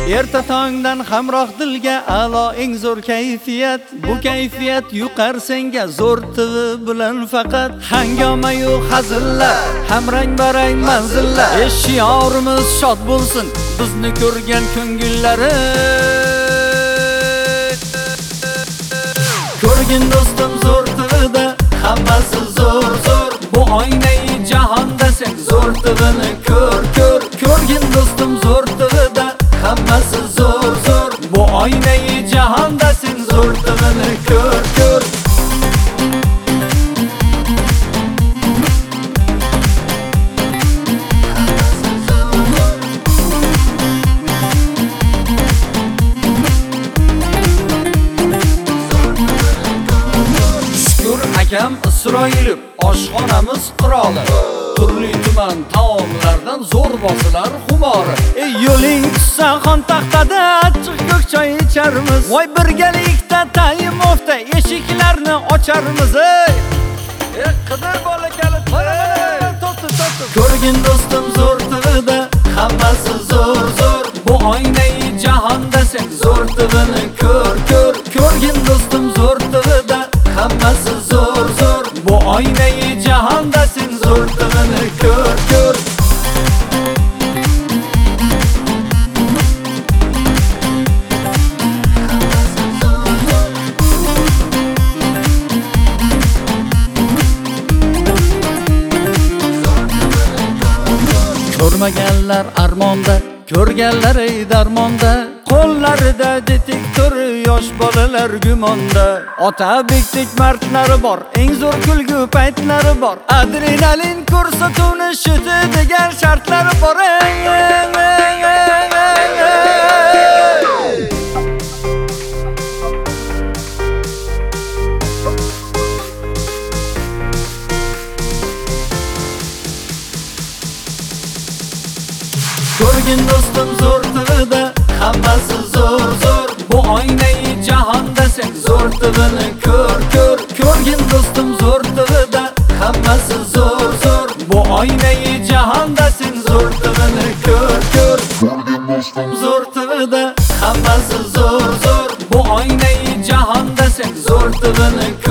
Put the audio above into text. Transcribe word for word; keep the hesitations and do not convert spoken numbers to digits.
Erta tongdan hamroh dilga a'lo eng zo'r kayfiyat. Bu kayfiyat yuqar senga zo'r T V bilan faqat. Hangoma yo'q hazillar, hamrang barang manzillar. E shiorimiz shod bo'lsin bizni ko'rgan ko'ngillari. Ko'rgin do'stim zo'r T V'da hammasi zo'r zo'r. Bu oynai jahonda sen zo'r T V'ni ko'r ko'r. Ko'rgin do'stim zo'r T V'da hammasi zo'r zo'r. Bu oynai jahonda sen zo'r T V'ni ko'r ko'r. Akam Isroilov, oshxonamiz qiroli. Turli tuman taomlardan zo'r bosilar xumori. Ey yo'ling tushsa xon taxtada achchiq ko'k choy icharmiz. Voy birgalikda Tayimofda eshiklarni ocharmiz. Ey ey qidir bola kalit, mana mana to'xta to'xta. Ko'rgin do'stim zo'r T V'da hammasi zo'r zo'r. Bu oynai jahonda sen zo'r T V'ni ko'r ko'r. Ko'rgin do'stim zo'r T V'da hammasi zo'r zo'r. Bu oynai jahonda sen zo'r T V'ni ko'r ko'r. Ko'rmaganlar armonda, ko'rganlar ey darmonda. Qo'llarida detektor, yosh bolalar gumonda. Ota bekdek mardlari bor, eng zo'r kulgu paytlari bor. Adrenalin ko'rsatuvni shuti degan shartlari bor. Ko'rgin do'stim zo'r T V'da hammasi zo'r zo'r. Bu oynai jahonda sen zo'r T V'ni ko'r ko'r. Ko'rgin do'stim zo'r T V'da hammasi zo'r zo'r. Bu oynai jahonda sen zo'r T V'ni ko'r ko'r. Ko'rgin do'stim zo'r T V'da hammasi zo'r zo'r. Bu oynai jahonda sen zo'r T V'ni